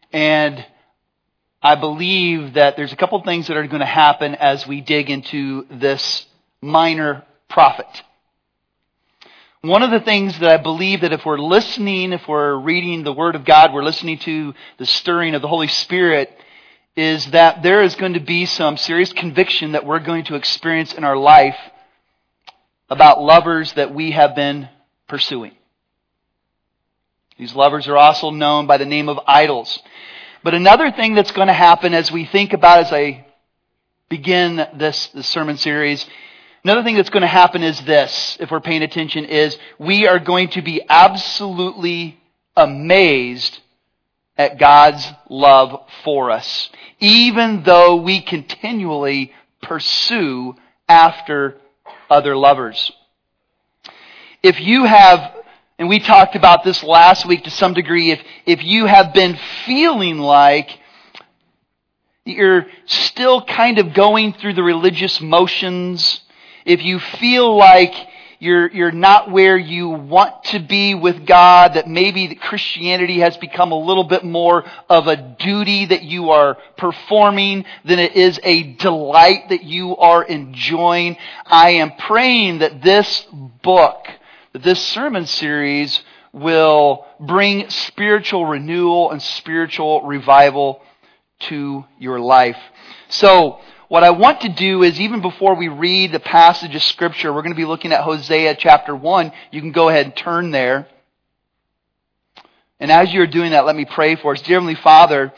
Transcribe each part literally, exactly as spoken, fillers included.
And I believe that there's a couple things that are going to happen as we dig into this minor prophet. One of the things that I believe that if we're listening, if we're reading the Word of God, we're listening to the stirring of the Holy Spirit, is that there is going to be some serious conviction that we're going to experience in our life about lovers that we have been pursuing. These lovers are also known by the name of idols. But another thing that's going to happen as we think about, as I begin this, this sermon series, another thing that's going to happen is this, if we're paying attention, is we are going to be absolutely amazed at God's love for us, even though we continually pursue after other lovers. If you have, and we talked about this last week to some degree, if, if you have been feeling like you're still kind of going through the religious motions, if you feel like you're you're not where you want to be with God, that maybe that Christianity has become a little bit more of a duty that you are performing than it is a delight that you are enjoying, I am praying that this book, that this sermon series will bring spiritual renewal and spiritual revival to your life. So, what I want to do is, even before we read the passage of Scripture, we're going to be looking at Hosea chapter one. You can go ahead and turn there. And as you're doing that, let me pray for us. Dear Heavenly Father,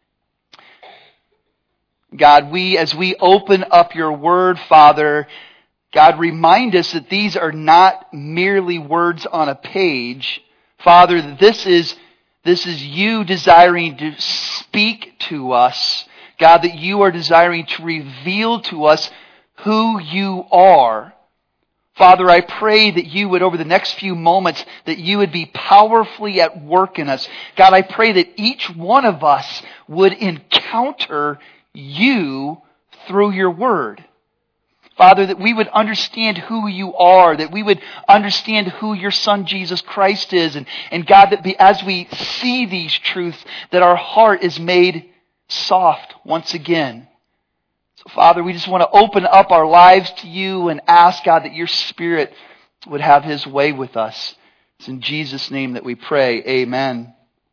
God, we, as we open up your word, Father, God, remind us that these are not merely words on a page. Father, that this is, this is you desiring to speak to us. God, that you are desiring to reveal to us who you are. Father, I pray that you would, over the next few moments, that you would be powerfully at work in us. God, I pray that each one of us would encounter you through your word. Father, that we would understand who you are, that we would understand who your Son Jesus Christ is. And, and God, that be, as we see these truths, that our heart is made soft once again. So Father, we just want to open up our lives to you and ask, God, that your Spirit would have his way with us. It's in Jesus' name that we pray. Amen.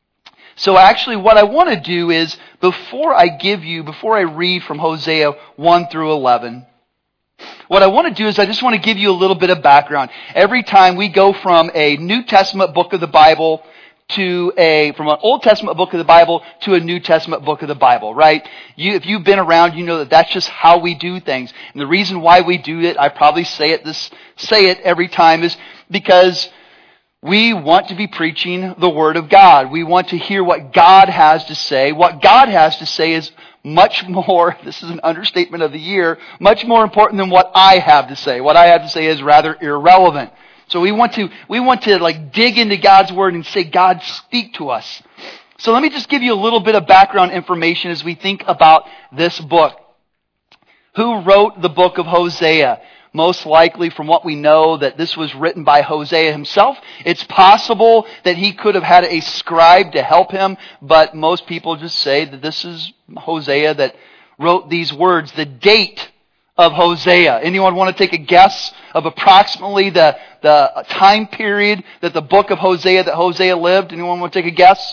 So actually what I want to do is, before I give you, before I read from Hosea one through eleven, what I want to do is I just want to give you a little bit of background. Every time we go from a New Testament book of the Bible to a, from an Old Testament book of the Bible to a New Testament book of the Bible, right? You, if you've been around, you know that that's just how we do things. And the reason why we do it, I probably say it this, say it every time, is because we want to be preaching the Word of God. We want to hear what God has to say. What God has to say is much more, this is an understatement of the year, much more important than what I have to say. What I have to say is rather irrelevant. So we want to, we want to like dig into God's Word and say, God, speak to us. So let me just give you a little bit of background information as we think about this book. Who wrote the book of Hosea? Most likely, from what we know, that this was written by Hosea himself. It's possible that he could have had a scribe to help him, but most people just say that this is Hosea that wrote these words. The date of Hosea. Anyone want to take a guess of approximately the, the time period that the book of Hosea, that Hosea lived? Anyone want to take a guess?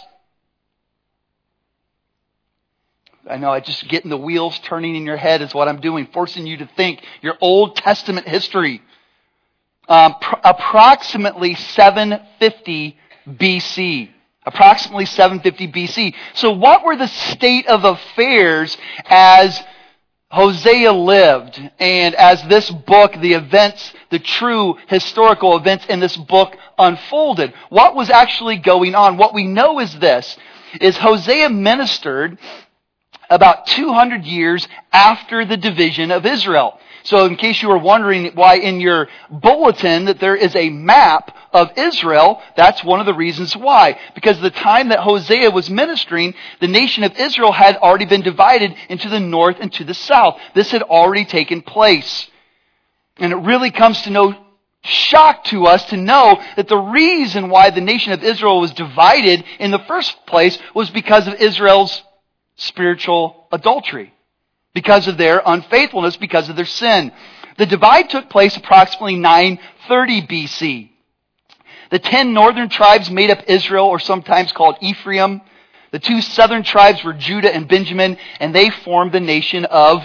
I know, I just getting the wheels turning in your head is what I'm doing, forcing you to think your Old Testament history. Um, pr- approximately seven fifty B C. Approximately seven fifty B C. So what were the state of affairs as Hosea lived, and as this book, the events, the true historical events in this book unfolded? What was actually going on? What we know is this, is Hosea ministered about two hundred years after the division of Israel. So in case you were wondering why in your bulletin that there is a map of Israel, that's one of the reasons why. Because the time that Hosea was ministering, the nation of Israel had already been divided into the north and to the south. This had already taken place. And it really comes to no shock to us to know that the reason why the nation of Israel was divided in the first place was because of Israel's spiritual adultery, because of their unfaithfulness, because of their sin. The divide took place approximately nine thirty B C. The ten northern tribes made up Israel, or sometimes called Ephraim. The two southern tribes were Judah and Benjamin, and they formed the nation of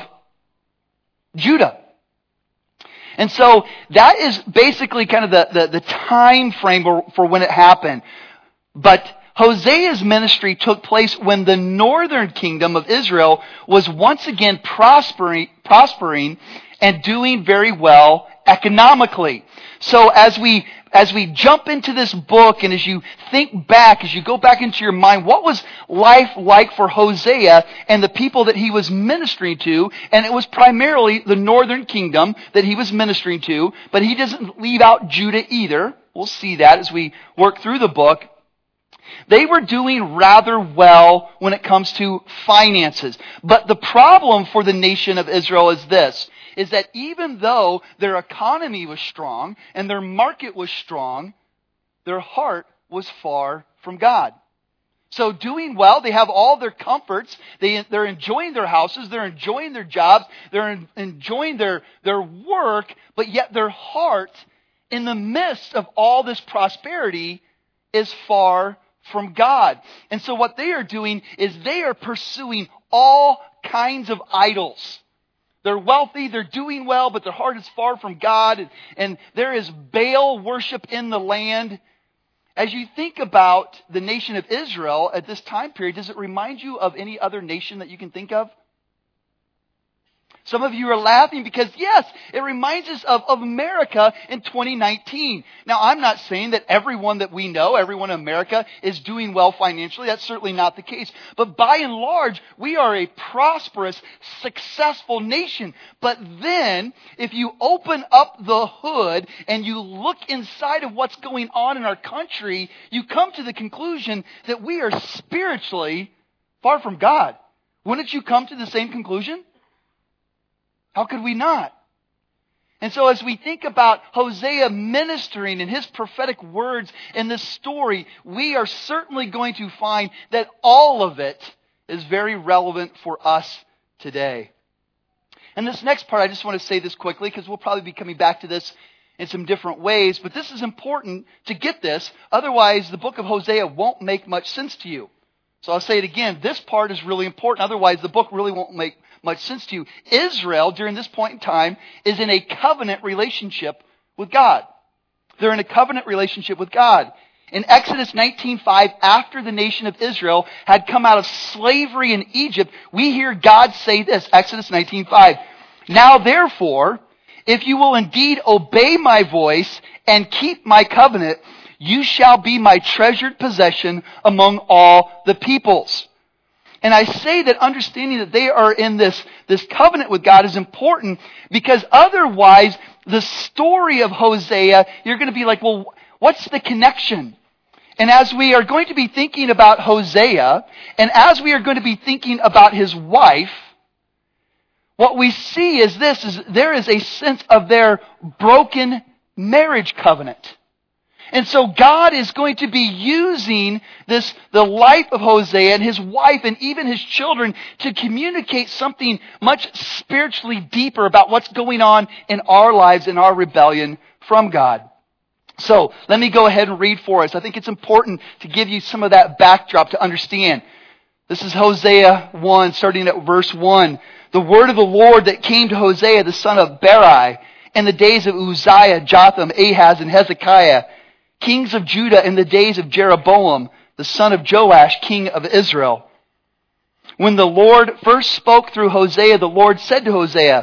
Judah. And so that is basically kind of the, the, the time frame for, for when it happened. But Hosea's ministry took place when the northern kingdom of Israel was once again prospering, prospering and doing very well economically. So as we as we jump into this book, and as you think back, as you go back into your mind, what was life like for Hosea and the people that he was ministering to? And it was primarily the northern kingdom that he was ministering to, but he doesn't leave out Judah either. We'll see that as we work through the book. They were doing rather well when it comes to finances. But the problem for the nation of Israel is this, is that even though their economy was strong and their market was strong, their heart was far from God. So doing well, they have all their comforts, they, they're enjoying their houses, they're enjoying their jobs, they're en- enjoying their, their work, but yet their heart, in the midst of all this prosperity, is far from God. And so what they are doing is they are pursuing all kinds of idols. They're wealthy, they're doing well, but their heart is far from God. And, and there is Baal worship in the land. As you think about the nation of Israel at this time period, does it remind you of any other nation that you can think of? Some of you are laughing because, yes, it reminds us of, of America in twenty nineteen. Now, I'm not saying that everyone that we know, everyone in America, is doing well financially. That's certainly not the case. But by and large, we are a prosperous, successful nation. But then, if you open up the hood and you look inside of what's going on in our country, you come to the conclusion that we are spiritually far from God. Wouldn't you come to the same conclusion? How could we not? And so as we think about Hosea ministering and his prophetic words in this story, we are certainly going to find that all of it is very relevant for us today. And this next part, I just want to say this quickly because we'll probably be coming back to this in some different ways. But this is important to get this. Otherwise, the book of Hosea won't make much sense to you. So I'll say it again. This part is really important. Otherwise, the book really won't make much sense to you. Israel, during this point in time, is in a covenant relationship with God. They're in a covenant relationship with God. In Exodus nineteen five, after the nation of Israel had come out of slavery in Egypt, we hear God say this, Exodus nineteen five. Now therefore, if you will indeed obey my voice and keep my covenant, you shall be my treasured possession among all the peoples. And I say that understanding that they are in this, this covenant with God is important because otherwise the story of Hosea, you're going to be like, well, what's the connection? And as we are going to be thinking about Hosea, and as we are going to be thinking about his wife, what we see is this, is there is a sense of their broken marriage covenant. And so God is going to be using this, the life of Hosea and his wife and even his children to communicate something much spiritually deeper about what's going on in our lives and our rebellion from God. So let me go ahead and read for us. I think it's important to give you some of that backdrop to understand. This is Hosea one, starting at verse one. The word of the Lord that came to Hosea, the son of Berai, in the days of Uzziah, Jotham, Ahaz, and Hezekiah, kings of Judah, in the days of Jeroboam, the son of Joash, king of Israel. When the Lord first spoke through Hosea, the Lord said to Hosea,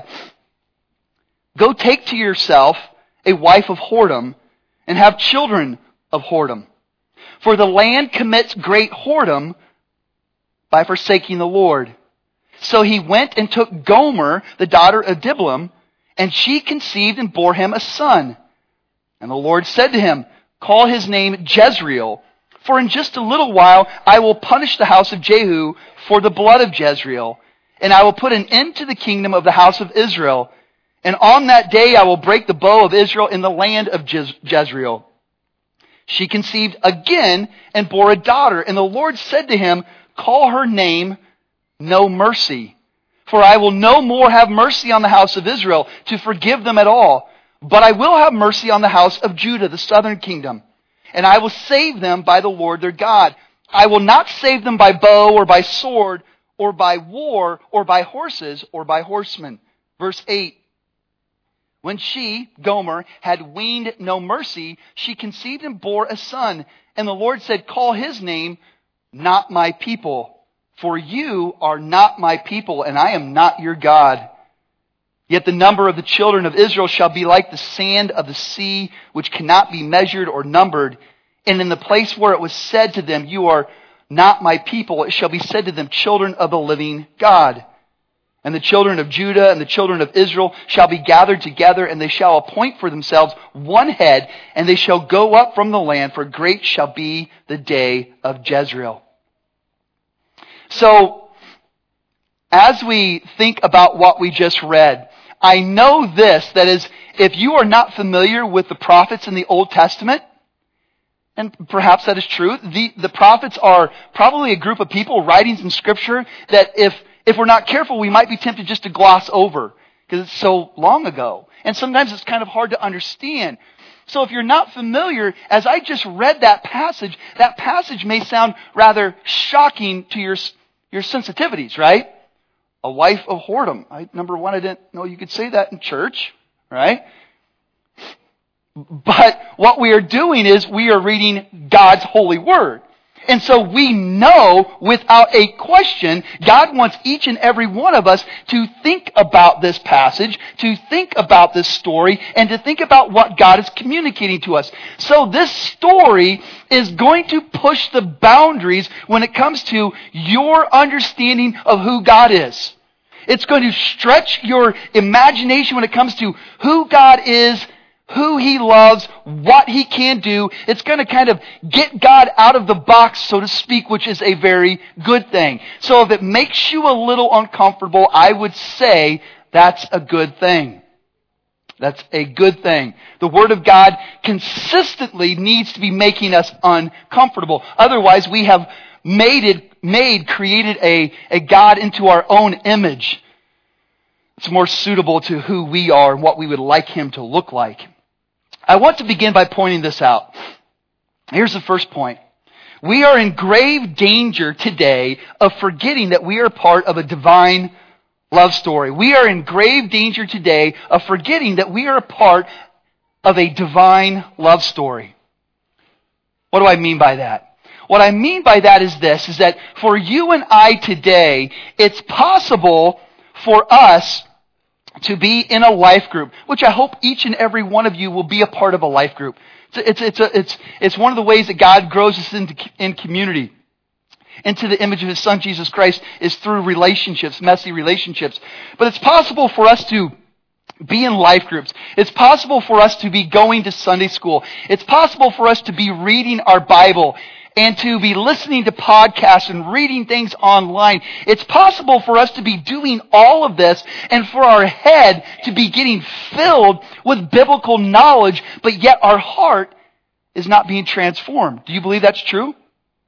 go take to yourself a wife of whoredom and have children of whoredom. For the land commits great whoredom by forsaking the Lord. So he went and took Gomer, the daughter of Diblaim, and she conceived and bore him a son. And the Lord said to him, call his name Jezreel, for in just a little while I will punish the house of Jehu for the blood of Jezreel, and I will put an end to the kingdom of the house of Israel, And on that day I will break the bow of Israel in the land of Jez- Jezreel. She conceived again and bore a daughter. And the Lord said to him, call her name No Mercy. For I will no more have mercy on the house of Israel to forgive them at all. But I will have mercy on the house of Judah, the southern kingdom. And I will save them by the Lord their God. I will not save them by bow or by sword or by war or by horses or by horsemen. Verse eight. When she, Gomer, had weaned No Mercy, she conceived and bore a son. And the Lord said, call his name Not My People. For you are not my people, and I am not your God. Yet the number of the children of Israel shall be like the sand of the sea, which cannot be measured or numbered. And in the place where it was said to them, you are not my people, it shall be said to them, children of the living God. And the children of Judah and the children of Israel shall be gathered together, and they shall appoint for themselves one head, and they shall go up from the land, for great shall be the day of Jezreel. So, as we think about what we just read, I know this, that is, if you are not familiar with the prophets in the Old Testament, and perhaps that is true, the, the prophets are probably a group of people writing some scripture that if If we're not careful, we might be tempted just to gloss over because it's so long ago. And sometimes it's kind of hard to understand. So if you're not familiar, as I just read that passage, that passage may sound rather shocking to your, your sensitivities, right? A wife of whoredom. I, number one, I didn't know you could say that in church, right? But what we are doing is we are reading God's holy word. And so we know without a question, God wants each and every one of us to think about this passage, to think about this story, and to think about what God is communicating to us. So this story is going to push the boundaries when it comes to your understanding of who God is. It's going to stretch your imagination when it comes to who God is, who He loves, what He can do. It's going to kind of get God out of the box, so to speak, which is a very good thing. So if it makes you a little uncomfortable, I would say that's a good thing. That's a good thing. The Word of God consistently needs to be making us uncomfortable. Otherwise, we have made it, made, created a, a God into our own image. It's more suitable to who we are and what we would like Him to look like. I want to begin by pointing this out. Here's the first point. We are in grave danger today of forgetting that we are part of a divine love story. We are in grave danger today of forgetting that we are a part of a divine love story. What do I mean by that? What I mean by that is this, is that for you and I today, it's possible for us to be in a life group, which I hope each and every one of you will be a part of a life group. It's, it's, it's, a, it's, it's one of the ways that God grows us into, in community, into the image of His Son, Jesus Christ, is through relationships, messy relationships. But it's possible for us to be in life groups. It's possible for us to be going to Sunday school. It's possible for us to be reading our Bible and to be listening to podcasts and reading things online. It's possible for us to be doing all of this and for our head to be getting filled with biblical knowledge, but yet our heart is not being transformed. Do you believe that's true?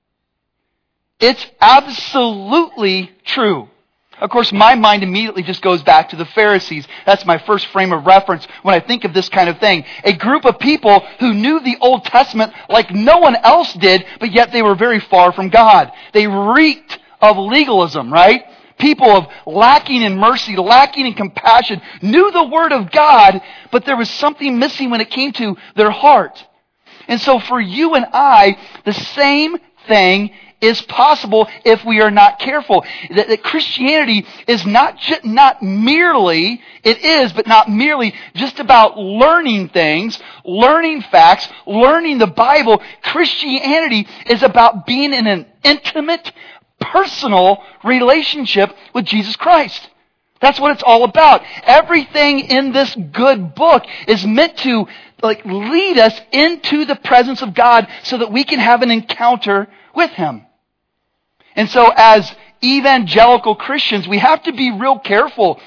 It's absolutely true. Of course, my mind immediately just goes back to the Pharisees. That's my first frame of reference when I think of this kind of thing. A group of people who knew the Old Testament like no one else did, but yet they were very far from God. They reeked of legalism, right? People of lacking in mercy, lacking in compassion, knew the Word of God, but there was something missing when it came to their heart. And so for you and I, the same thing is possible if we are not careful. That, that Christianity is not just, not merely, it is, but not merely just about learning things, learning facts, learning the Bible. Christianity is about being in an intimate, personal relationship with Jesus Christ. That's what it's all about. Everything in this good book is meant to like lead us into the presence of God so that we can have an encounter with Him. And so as evangelical Christians, we have to be real careful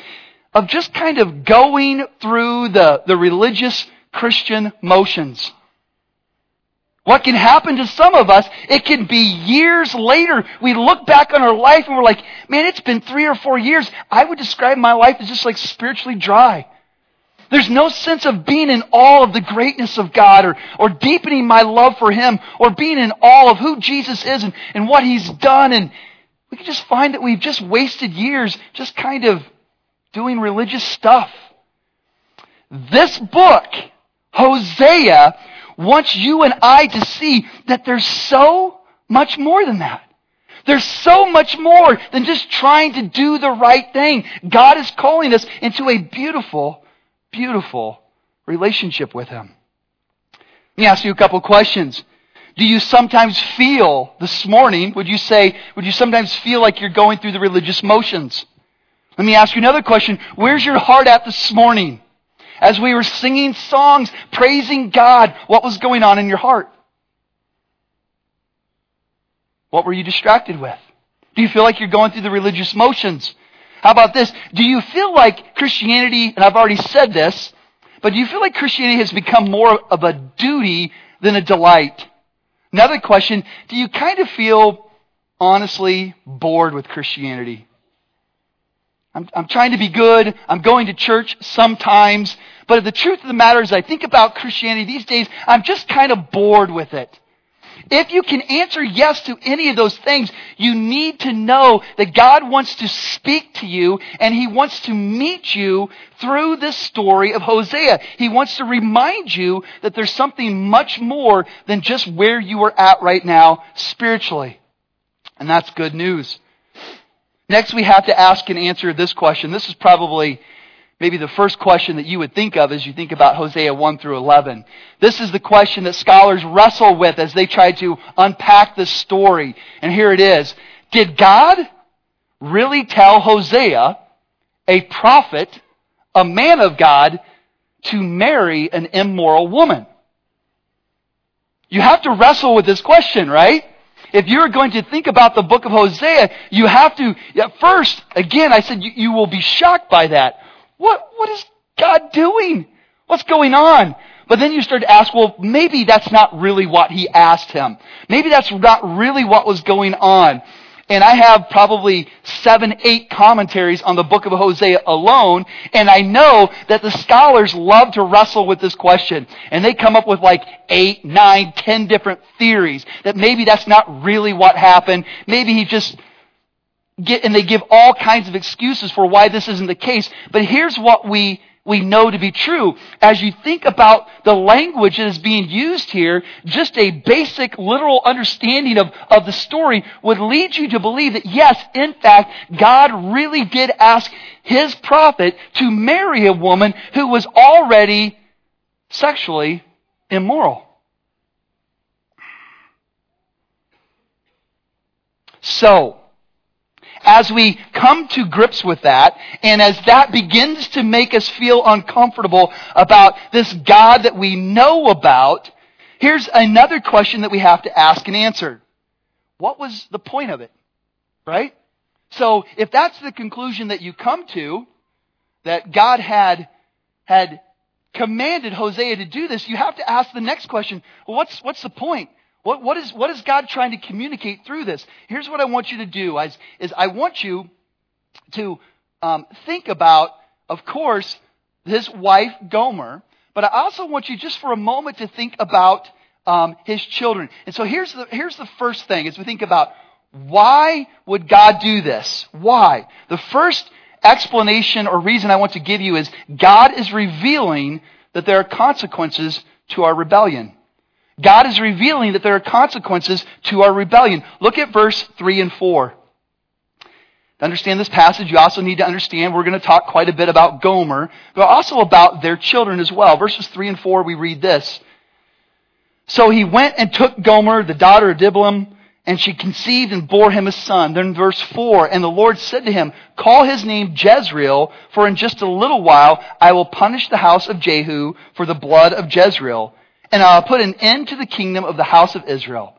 of just kind of going through the, the religious Christian motions. What can happen to some of us, it can be years later. We look back on our life and we're like, man, it's been three or four years. I would describe my life as just like spiritually dry. There's no sense of being in awe of the greatness of God or, or deepening my love for Him or being in awe of who Jesus is and, and what He's done. And we can just find that we've just wasted years just kind of doing religious stuff. This book, Hosea, wants you and I to see that there's so much more than that. There's so much more than just trying to do the right thing. God is calling us into a beautiful, beautiful relationship with Him. Let me ask you a couple questions. Do you sometimes feel, this morning, would you say, would you sometimes feel like you're going through the religious motions? Let me ask you another question. Where's your heart at this morning? As we were singing songs, praising God, what was going on in your heart? What were you distracted with? Do you feel like you're going through the religious motions? How about this? Do you feel like Christianity, and I've already said this, but do you feel like Christianity has become more of a duty than a delight? Another question, do you kind of feel, honestly, bored with Christianity? I'm, I'm trying to be good. I'm going to church sometimes. But the truth of the matter is I think about Christianity these days, I'm just kind of bored with it. If you can answer yes to any of those things, you need to know that God wants to speak to you and He wants to meet you through this story of Hosea. He wants to remind you that there's something much more than just where you are at right now spiritually. And that's good news. Next, we have to ask and answer this question. This is probably maybe the first question that you would think of as you think about Hosea one through eleven. This is the question that scholars wrestle with as they try to unpack this story. And here it is. Did God really tell Hosea, a prophet, a man of God, to marry an immoral woman? You have to wrestle with this question, right? If you're going to think about the book of Hosea, you have to, at first, again, I said you, you will be shocked by that. What, what is God doing? What's going on? But then you start to ask, well, maybe that's not really what He asked him. Maybe that's not really what was going on. And I have probably seven, eight commentaries on the book of Hosea alone, and I know that the scholars love to wrestle with this question. And they come up with like eight, nine, ten different theories that maybe that's not really what happened. Maybe he just get, and they give all kinds of excuses for why this isn't the case. But here's what we we know to be true. As you think about the language that is being used here, just a basic literal understanding of, of the story would lead you to believe that yes, in fact, God really did ask His prophet to marry a woman who was already sexually immoral. So, as we come to grips with that, and as that begins to make us feel uncomfortable about this God that we know about, here's another question that we have to ask and answer. What was the point of it? Right? So if that's the conclusion that you come to, that God had, had commanded Hosea to do this, you have to ask the next question. Well, what's, what's the point? What, what, is, what is God trying to communicate through this? Here's what I want you to do, is, is I want you to um, think about, of course, his wife, Gomer, but I also want you just for a moment to think about um, his children. And so here's the, here's the first thing, as we think about why would God do this? Why? The first explanation or reason I want to give you is God is revealing that there are consequences to our rebellion. God is revealing that there are consequences to our rebellion. Look at verse three and four. To understand this passage, you also need to understand we're going to talk quite a bit about Gomer, but also about their children as well. Verses three and four, we read this. So he went and took Gomer, the daughter of Diblaim, and she conceived and bore him a son. Then verse four, and the Lord said to him, call his name Jezreel, for in just a little while I will punish the house of Jehu for the blood of Jezreel. And I'll put an end to the kingdom of the house of Israel.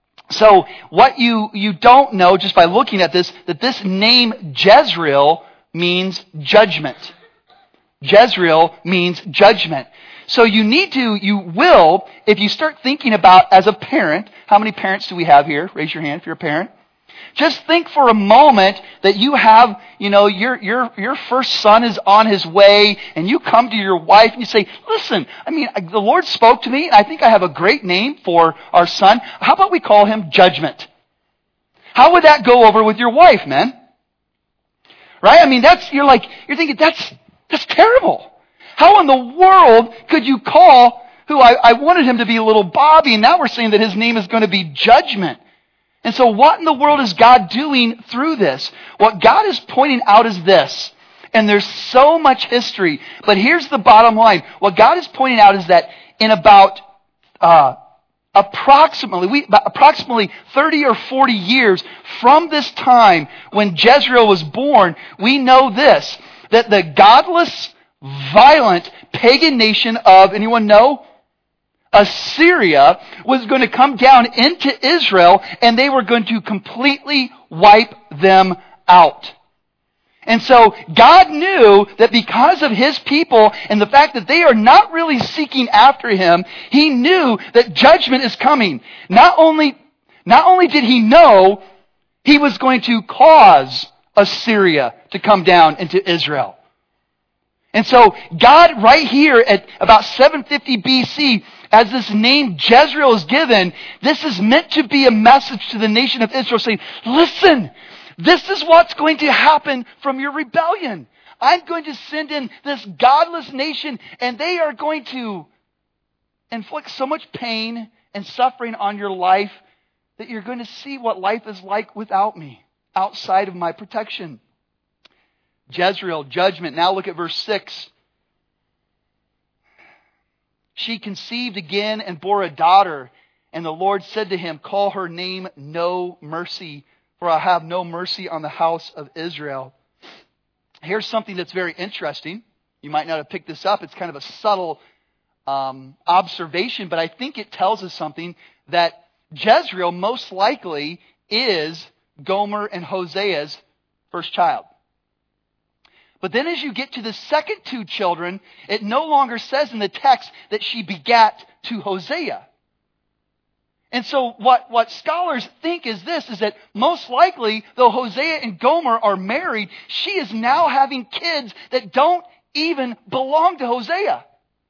So what you, you don't know just by looking at this, that this name Jezreel means judgment. Jezreel means judgment. So you need to, you will, if you start thinking about as a parent, how many parents do we have here? Raise your hand if you're a parent. Just think for a moment that you have, you know, your your your first son is on his way, and you come to your wife and you say, listen, I mean, the Lord spoke to me, and I think I have a great name for our son. How about we call him Judgment? How would that go over with your wife, man? Right? I mean, that's, you're like, you're thinking, that's, that's terrible. How in the world could you call who I, I wanted him to be little Bobby, and now we're saying that his name is going to be Judgment? And so what in the world is God doing through this? What God is pointing out is this, and there's so much history, but here's the bottom line. What God is pointing out is that in about uh, approximately we, about approximately thirty or forty years from this time when Jezreel was born, we know this, that the godless, violent, pagan nation of, anyone know? Assyria was going to come down into Israel, and they were going to completely wipe them out. And so God knew that because of His people and the fact that they are not really seeking after Him, He knew that judgment is coming. Not only, not only did He know, He was going to cause Assyria to come down into Israel. And so God right here at about seven fifty B C, as this name Jezreel is given, this is meant to be a message to the nation of Israel saying, listen, this is what's going to happen from your rebellion. I'm going to send in this godless nation, and they are going to inflict so much pain and suffering on your life that you're going to see what life is like without me, outside of my protection. Jezreel, judgment. Now look at verse six. She conceived again and bore a daughter, and the Lord said to him, call her name No Mercy, for I have no mercy on the house of Israel. Here's something that's very interesting. You might not have picked this up. It's kind of a subtle um, observation, but I think it tells us something, that Jezreel most likely is Gomer and Hosea's first child. But then as you get to the second two children, it no longer says in the text that she begat to Hosea. And so what, what scholars think is this, is that most likely, though Hosea and Gomer are married, she is now having kids that don't even belong to Hosea.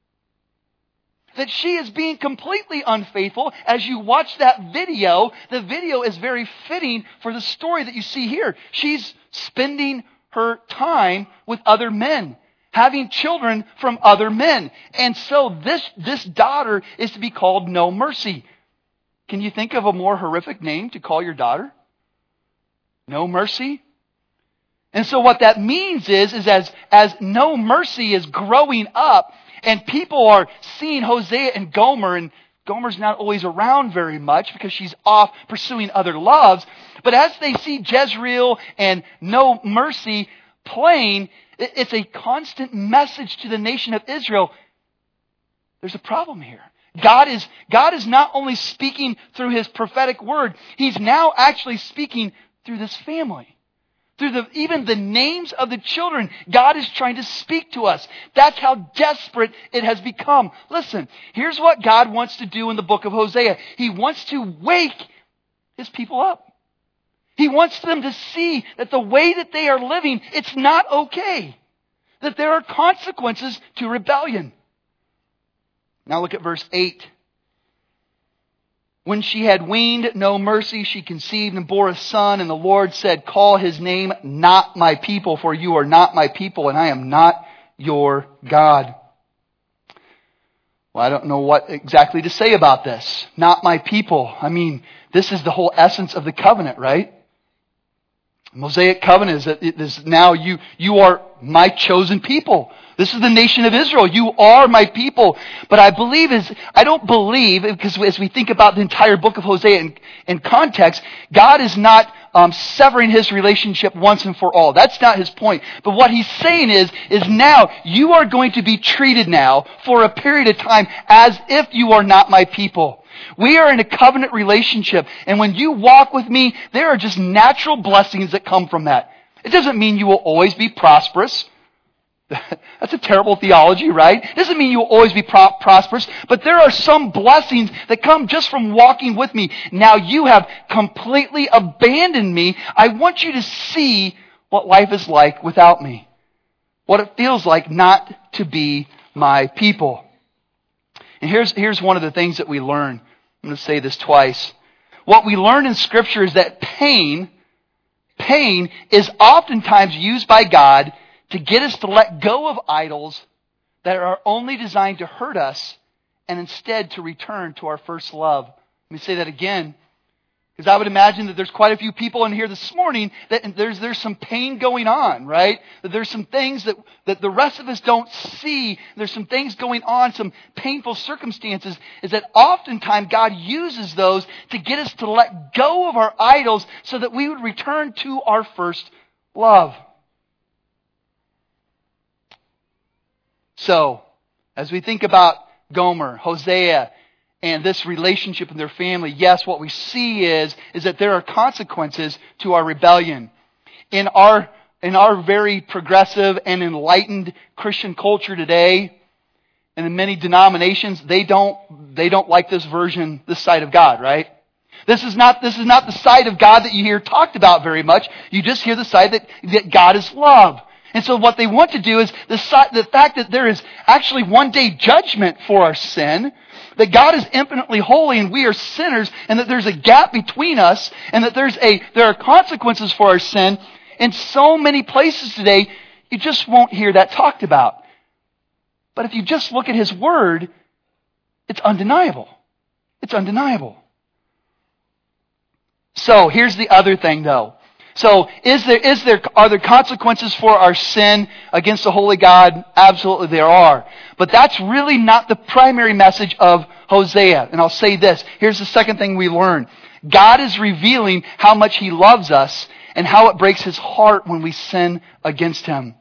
That she is being completely unfaithful. As you watch that video, the video is very fitting for the story that you see here. She's spending her time with other men, having children from other men. And so this, this daughter is to be called No Mercy. Can you think of a more horrific name to call your daughter? No Mercy? And so what that means is, is as, as No Mercy is growing up, and people are seeing Hosea and Gomer, and Gomer's not always around very much because she's off pursuing other loves. But as they see Jezreel and No Mercy playing, it's a constant message to the nation of Israel. There's a problem here. God is, God is not only speaking through His prophetic word, He's now actually speaking through this family. Through the, even the names of the children, God is trying to speak to us. That's how desperate it has become. Listen, here's what God wants to do in the book of Hosea. He wants to wake His people up. He wants them to see that the way that they are living, it's not okay. That there are consequences to rebellion. Now look at verse eight. When she had weaned No Mercy, she conceived and bore a son, and the Lord said, call his name Not My People, for you are not my people, and I am not your God. Well, I don't know what exactly to say about this. Not my people. I mean, this is the whole essence of the covenant, right? Mosaic covenant is that it is now you, you are my chosen people. This is the nation of Israel. You are my people. But I believe is, I don't believe, because as we think about the entire book of Hosea in, in context, God is not um, severing His relationship once and for all. That's not His point. But what He's saying is, is now you are going to be treated now for a period of time as if you are not my people. We are in a covenant relationship. And when you walk with me, there are just natural blessings that come from that. It doesn't mean you will always be prosperous. That's a terrible theology, right? It doesn't mean you will always be pro- prosperous, but there are some blessings that come just from walking with me. Now you have completely abandoned me. I want you to see what life is like without me. What it feels like not to be my people. And here's, here's one of the things that we learn. I'm going to say this twice. What we learn in Scripture is that pain, pain is oftentimes used by God to get us to let go of idols that are only designed to hurt us and instead to return to our first love. Let me say that again, because I would imagine that there's quite a few people in here this morning that there's there's some pain going on, right? That there's some things that, that the rest of us don't see. There's some things going on, some painful circumstances, is that oftentimes God uses those to get us to let go of our idols so that we would return to our first love. So, as we think about Gomer, Hosea, and this relationship in their family, yes, what we see is, is that there are consequences to our rebellion. In our, in our very progressive and enlightened Christian culture today, and in many denominations, they don't, they don't like this version, this side of God, right? This is not, this is not the side of God that you hear talked about very much. You just hear the side that, that God is love. And so what they want to do is the, the fact that there is actually one day judgment for our sin, that God is infinitely holy and we are sinners, and that there's a gap between us, and that there's a there are consequences for our sin. In so many places today, you just won't hear that talked about. But if you just look at His Word, it's undeniable. It's undeniable. So here's the other thing, though. So, is there, is there, are there consequences for our sin against the holy God? Absolutely there are. But that's really not the primary message of Hosea. And I'll say this. Here's the second thing we learn. God is revealing how much He loves us and how it breaks His heart when we sin against Him.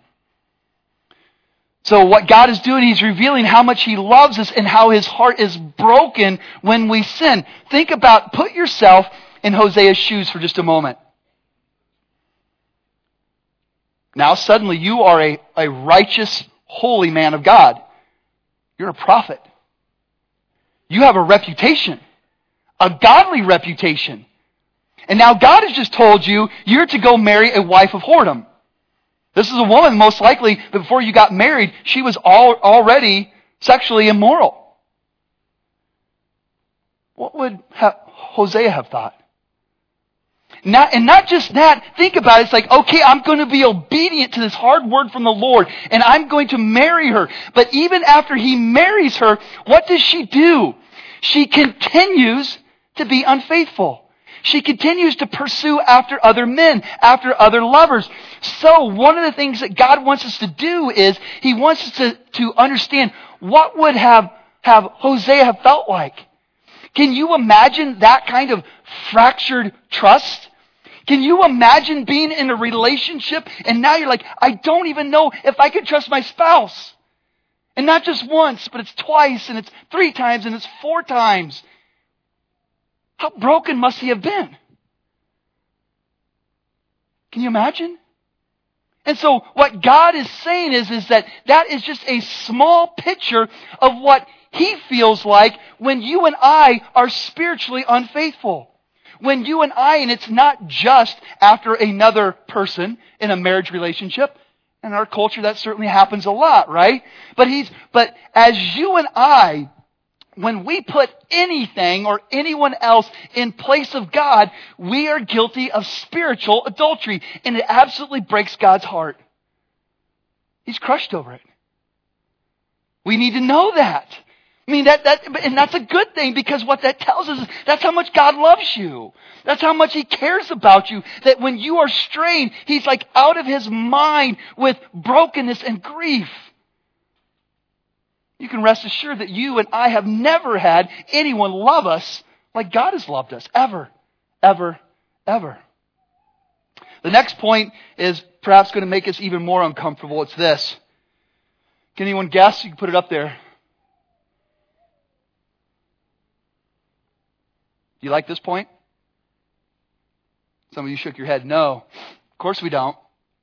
So what God is doing, He's revealing how much He loves us and how His heart is broken when we sin. Think about, put yourself in Hosea's shoes for just a moment. Now suddenly you are a, a righteous, holy man of God. You're a prophet. You have a reputation, a godly reputation. And now God has just told you you're to go marry a wife of whoredom. This is a woman, most likely, that before you got married, she was all, already sexually immoral. What would ha- Hosea have thought? Not, and not just that, think about it. It's like, okay, I'm going to be obedient to this hard word from the Lord, and I'm going to marry her. But even after he marries her, what does she do? She continues to be unfaithful. She continues to pursue after other men, after other lovers. So one of the things that God wants us to do is He wants us to, to understand what would have, have Hosea have felt like. Can you imagine that kind of fractured trust? Can you imagine being in a relationship and now you're like, I don't even know if I can trust my spouse. And not just once, but it's twice and it's three times and it's four times. How broken must he have been? Can you imagine? And so what God is saying is, is that that is just a small picture of what He feels like when you and I are spiritually unfaithful. When you and I, and it's not just after another person in a marriage relationship. In our culture, that certainly happens a lot, right? But he's, but as you and I, when we put anything or anyone else in place of God, we are guilty of spiritual adultery. And it absolutely breaks God's heart. He's crushed over it. We need to know that. I mean, that, that, and that's a good thing, because what that tells us is that's how much God loves you. That's how much He cares about you. That when you are strained, He's like out of His mind with brokenness and grief. You can rest assured that you and I have never had anyone love us like God has loved us. Ever, ever, ever. The next point is perhaps going to make us even more uncomfortable. It's this. Can anyone guess? You can put it up there. Do you like this point? Some of you shook your head. No, of course we don't.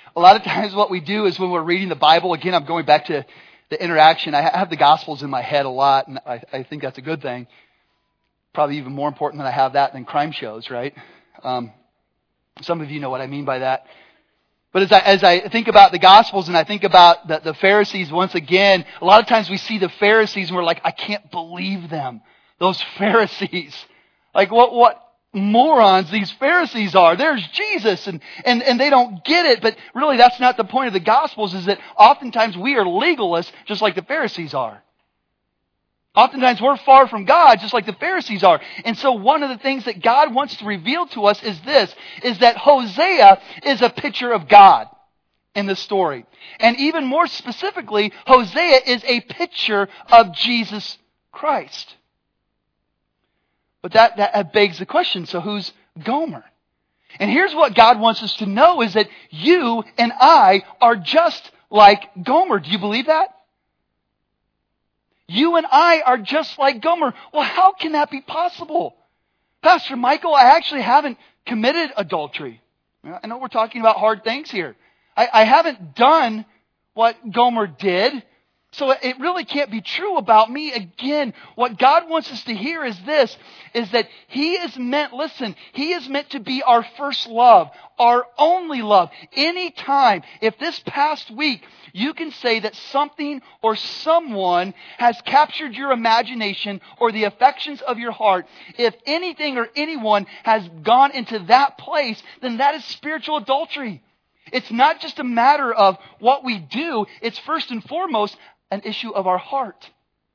a lot of times what we do is when we're reading the Bible, again, I'm going back to the interaction. I have the Gospels in my head a lot, and I, I think that's a good thing. Probably even more important than I have that than crime shows, right? Um, some of you know what I mean by that. But as I, as I think about the Gospels and I think about the, the Pharisees once again, a lot of times we see the Pharisees and we're like, I can't believe them. Those Pharisees. Like what, what morons these Pharisees are. There's Jesus and, and, and they don't get it. But really that's not the point of the Gospels, is that oftentimes we are legalists just like the Pharisees are. Oftentimes we're far from God just like the Pharisees are. And so one of the things that God wants to reveal to us is this, is that Hosea is a picture of God in the story. And even more specifically, Hosea is a picture of Jesus Christ. But that, that begs the question, so who's Gomer? And here's what God wants us to know, is that you and I are just like Gomer. Do you believe that? You and I are just like Gomer. Well, how can that be possible? Pastor Michael, I actually haven't committed adultery. I know we're talking about hard things here. I, I haven't done what Gomer did. So it really can't be true about me. Again, what God wants us to hear is this, is that He is meant, listen, He is meant to be our first love, our only love. Anytime, if this past week, you can say that something or someone has captured your imagination or the affections of your heart, if anything or anyone has gone into that place, then that is spiritual adultery. It's not just a matter of what we do. It's first and foremost an issue of our heart.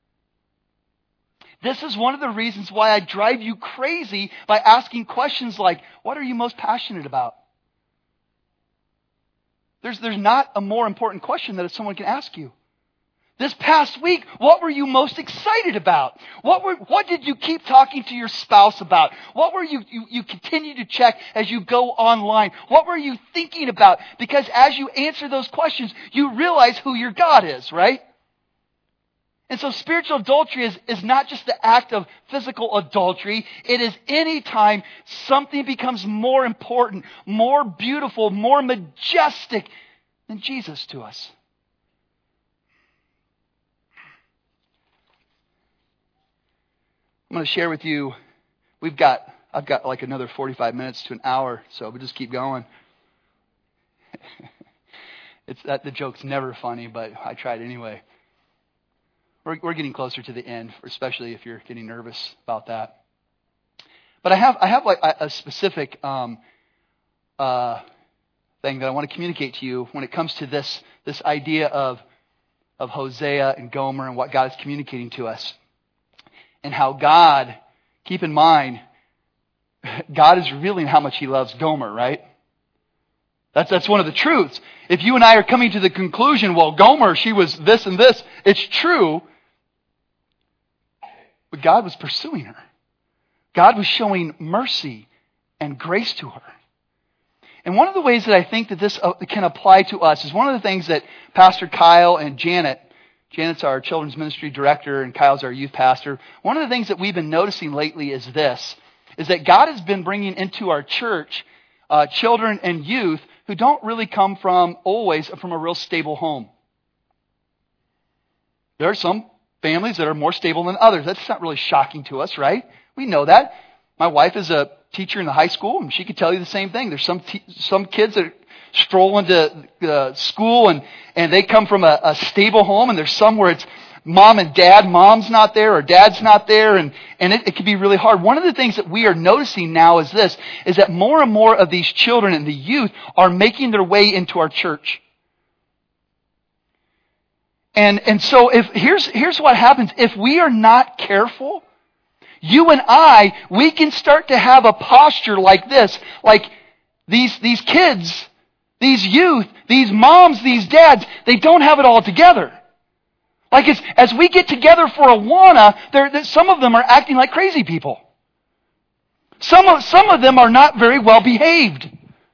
This is one of the reasons why I drive you crazy by asking questions like, what are you most passionate about? There's, there's not a more important question that someone can ask you. This past week, what were you most excited about? What were, what did you keep talking to your spouse about? What were you, you, you continue to check as you go online? What were you thinking about? Because as you answer those questions, you realize who your God is, right? And so spiritual adultery is, is not just the act of physical adultery. It is any time something becomes more important, more beautiful, more majestic than Jesus to us. I'm going to share with you, we've got, I've got like another forty-five minutes to an hour, so we'll just keep going. It's that the joke's never funny, but I tried anyway. We're, we're getting closer to the end, especially if you're getting nervous about that. But I have I have like a, a specific um, uh, thing that I want to communicate to you when it comes to this this idea of of Hosea and Gomer and what God is communicating to us, and how God, keep in mind, God is revealing how much He loves Gomer, right? That's that's one of the truths. If you and I are coming to the conclusion, well, Gomer, she was this and this, it's true. But God was pursuing her. God was showing mercy and grace to her. And one of the ways that I think that this can apply to us is one of the things that Pastor Kyle and Janet, Janet's our children's ministry director and Kyle's our youth pastor. One of the things that we've been noticing lately is this, is that God has been bringing into our church uh, children and youth who don't really come from always from a real stable home. There are some families that are more stable than others. That's not really shocking to us, right? We know that. My wife is a teacher in the high school, and she could tell you the same thing. There's some te- some kids that stroll into uh, school, and, and they come from a, a stable home, and there's some where it's mom and dad, mom's not there, or dad's not there, and, and it, it can be really hard. One of the things that we are noticing now is this, is that more and more of these children and the youth are making their way into our church. And and so if here's here's what happens. If we are not careful, you and I, we can start to have a posture like this. Like these these kids, these youth, these moms, these dads, they don't have it all together. Like it's, as we get together for Awana, there some of them are acting like crazy people. Some of some of them are not very well behaved.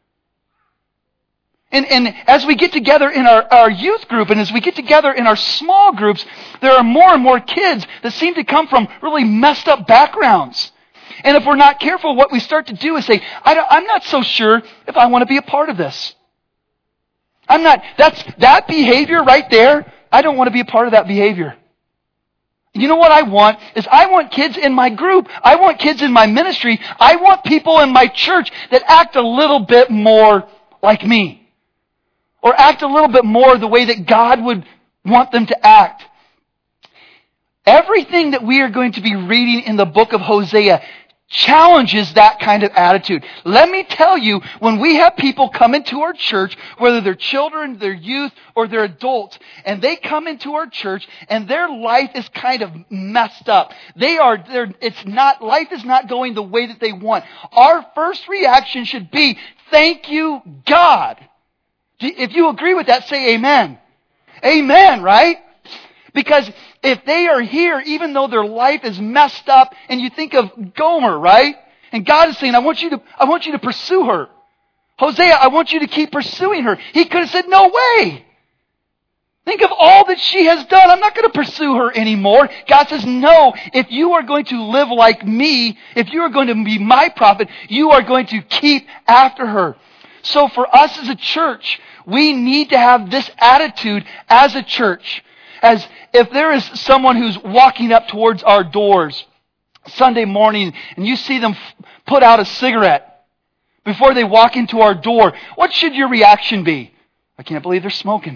And, and as we get together in our, our youth group and as we get together in our small groups, there are more and more kids that seem to come from really messed up backgrounds. And if we're not careful, what we start to do is say, I don't, I'm not so sure if I want to be a part of this. I'm not, that's, that behavior right there, I don't want to be a part of that behavior. You know what I want is I want kids in my group. I want kids in my ministry. I want people in my church that act a little bit more like me. Or act a little bit more the way that God would want them to act. Everything that we are going to be reading in the book of Hosea challenges that kind of attitude. Let me tell you, when we have people come into our church, whether they're children, they're youth, or they're adults, and they come into our church and their life is kind of messed up. They are, they're, it's not, life is not going the way that they want. Our first reaction should be, thank you, God. If you agree with that, say amen. Amen, right? Because if they are here, even though their life is messed up, and you think of Gomer, right? And God is saying, I want you to, I want you to pursue her. Hosea, I want you to keep pursuing her. He could have said, no way. Think of all that she has done. I'm not going to pursue her anymore. God says, no, if you are going to live like me, if you are going to be my prophet, you are going to keep after her. So for us as a church, we need to have this attitude as a church. As if there is someone who's walking up towards our doors Sunday morning and you see them put out a cigarette before they walk into our door, what should your reaction be? I can't believe they're smoking.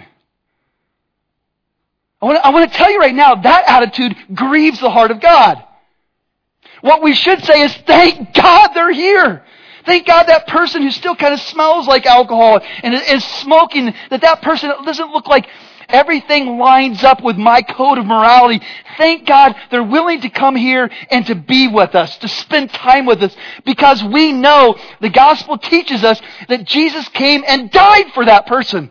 I want to, I want to tell you right now, that attitude grieves the heart of God. What we should say is, thank God they're here. Thank God that person who still kind of smells like alcohol and is smoking, that that person doesn't look like everything lines up with my code of morality. Thank God they're willing to come here and to be with us, to spend time with us, because we know the gospel teaches us that Jesus came and died for that person.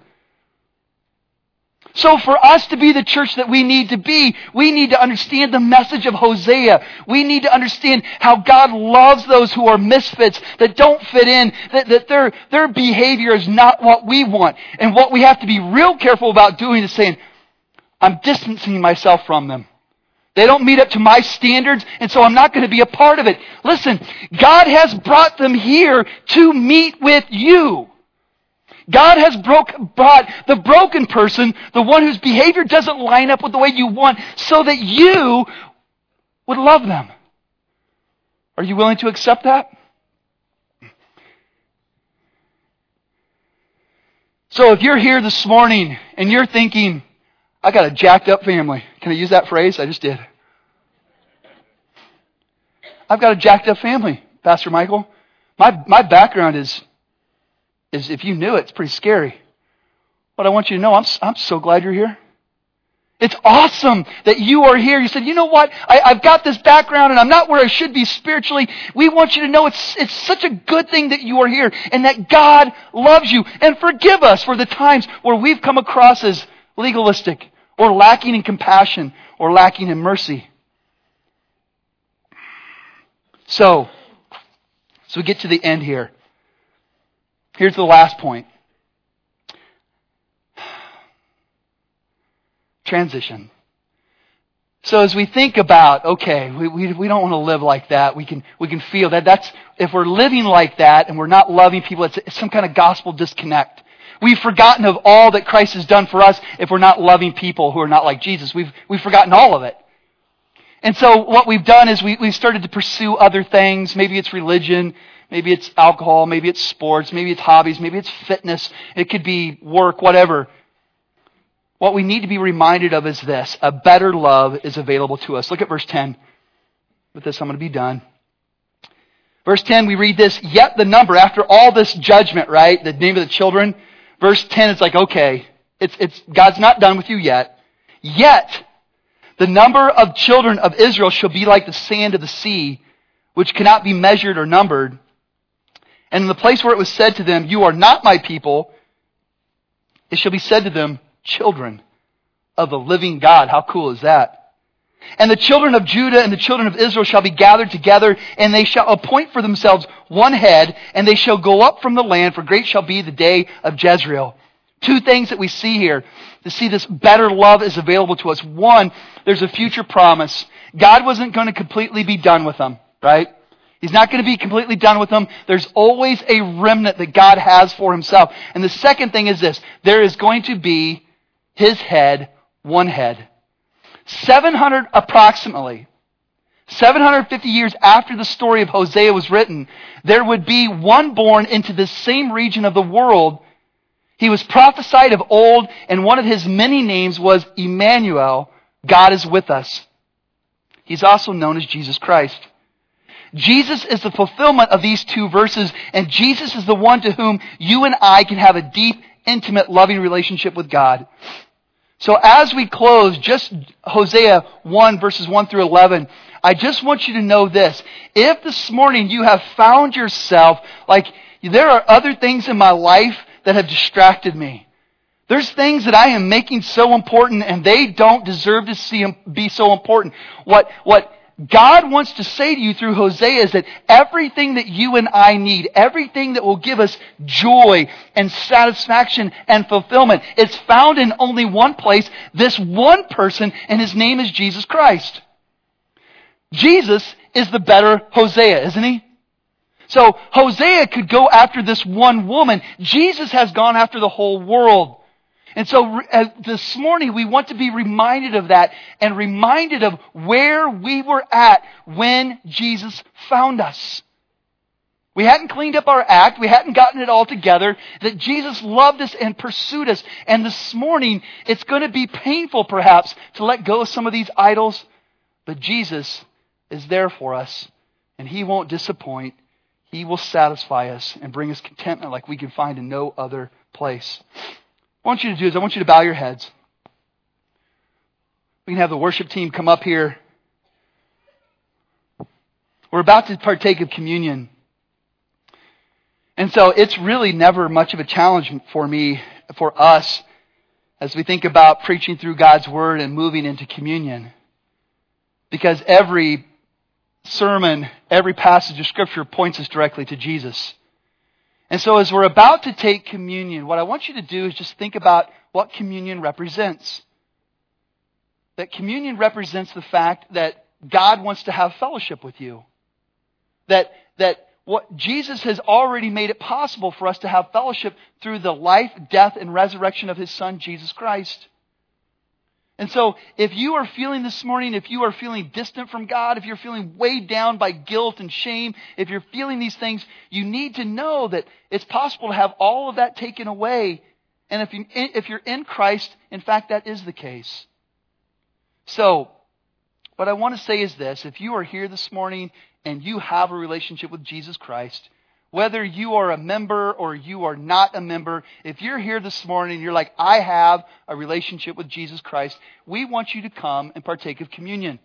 So for us to be the church that we need to be, we need to understand the message of Hosea. We need to understand how God loves those who are misfits, that don't fit in, that, that their, their behavior is not what we want. And what we have to be real careful about doing is saying, I'm distancing myself from them. They don't meet up to my standards, and so I'm not going to be a part of it. Listen, God has brought them here to meet with you. God has broke, brought the broken person, the one whose behavior doesn't line up with the way you want, so that you would love them. Are you willing to accept that? So if you're here this morning and you're thinking, I got a jacked up family. Can I use that phrase? I just did. I've got a jacked up family, Pastor Michael. My, my background is is if you knew it, it's pretty scary. But I want you to know, I'm, I'm so glad you're here. It's awesome that you are here. You said, you know what? I, I've got this background and I'm not where I should be spiritually. We want you to know it's, it's such a good thing that you are here and that God loves you. And forgive us for the times where we've come across as legalistic or lacking in compassion or lacking in mercy. So, so we get to the end here. Here's the last point. Transition. So as we think about, okay, we, we, we don't want to live like that. We can, we can feel that that's, if we're living like that and we're not loving people, it's, it's some kind of gospel disconnect. We've forgotten of all that Christ has done for us if we're not loving people who are not like Jesus. We've, we've forgotten all of it. And so what we've done is we, we've started to pursue other things. Maybe it's religion. Maybe it's alcohol, maybe it's sports, maybe it's hobbies, maybe it's fitness, it could be work, whatever. What we need to be reminded of is this: a better love is available to us. Look at verse ten. With this, I'm going to be done. Verse ten, we read this, yet the number, after all this judgment, right, the name of the children, verse ten, it's like, okay, it's it's God's not done with you yet. Yet, the number of children of Israel shall be like the sand of the sea, which cannot be measured or numbered. And in the place where it was said to them, you are not my people, it shall be said to them, children of the living God. How cool is that? And the children of Judah and the children of Israel shall be gathered together, and they shall appoint for themselves one head, and they shall go up from the land, for great shall be the day of Jezreel. Two things that we see here to see this better love is available to us. One, there's a future promise. God wasn't going to completely be done with them, right? He's not going to be completely done with them. There's always a remnant that God has for himself. And the second thing is this. There is going to be his head, one head. seven hundred approximately, seven hundred fifty years after the story of Hosea was written, there would be one born into this same region of the world. He was prophesied of old, and one of his many names was Emmanuel, God is with us. He's also known as Jesus Christ. Jesus is the fulfillment of these two verses, and Jesus is the one to whom you and I can have a deep, intimate, loving relationship with God. So as we close, just Hosea one, verses one through eleven, I just want you to know this. If this morning you have found yourself like, there are other things in my life that have distracted me. There's things that I am making so important and they don't deserve to see be so important. What, what God wants to say to you through Hosea is that everything that you and I need, everything that will give us joy and satisfaction and fulfillment is found in only one place, this one person, and his name is Jesus Christ. Jesus is the better Hosea, isn't he? So Hosea could go after this one woman. Jesus has gone after the whole world. And so uh, this morning we want to be reminded of that and reminded of where we were at when Jesus found us. We hadn't cleaned up our act. We hadn't gotten it all together. That Jesus loved us and pursued us. And this morning it's going to be painful perhaps to let go of some of these idols. But Jesus is there for us and he won't disappoint. He will satisfy us and bring us contentment like we can find in no other place. What I want you to do is I want you to bow your heads. We can have the worship team come up here. We're about to partake of communion. And so it's really never much of a challenge for me, for us, as we think about preaching through God's Word and moving into communion. Because every sermon, every passage of Scripture points us directly to Jesus. And so as we're about to take communion, what I want you to do is just think about what communion represents. That communion represents the fact that God wants to have fellowship with you. That, that what Jesus has already made it possible for us to have fellowship through the life, death, and resurrection of his Son, Jesus Christ. And so if you are feeling this morning, if you are feeling distant from God, if you're feeling weighed down by guilt and shame, if you're feeling these things, you need to know that it's possible to have all of that taken away. And if, you, if you're in Christ, in fact, that is the case. So what I want to say is this. If you are here this morning and you have a relationship with Jesus Christ, whether you are a member or you are not a member, if you're here this morning and you're like, I have a relationship with Jesus Christ, we want you to come and partake of communion.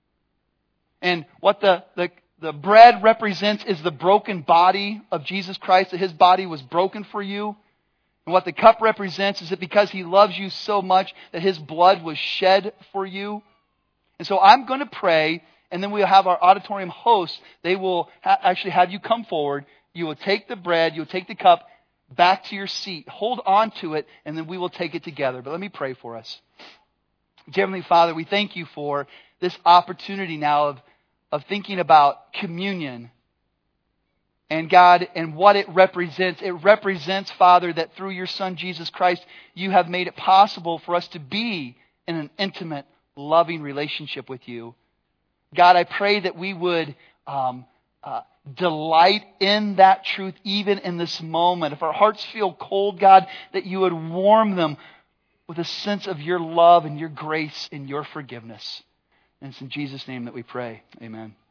And what the, the, the bread represents is the broken body of Jesus Christ, that his body was broken for you. And what the cup represents is that because he loves you so much that his blood was shed for you. And so I'm going to pray, and then we'll have our auditorium hosts. They will ha- actually have you come forward. You will take the bread, you will take the cup back to your seat. Hold on to it, and then we will take it together. But let me pray for us. Dear Heavenly Father, we thank you for this opportunity now of, of thinking about communion. And God, and what it represents. It represents, Father, that through your Son, Jesus Christ, you have made it possible for us to be in an intimate, loving relationship with you. God, I pray that we would um, uh, delight in that truth even in this moment. If our hearts feel cold, God, that you would warm them with a sense of your love and your grace and your forgiveness. And it's in Jesus' name that we pray. Amen.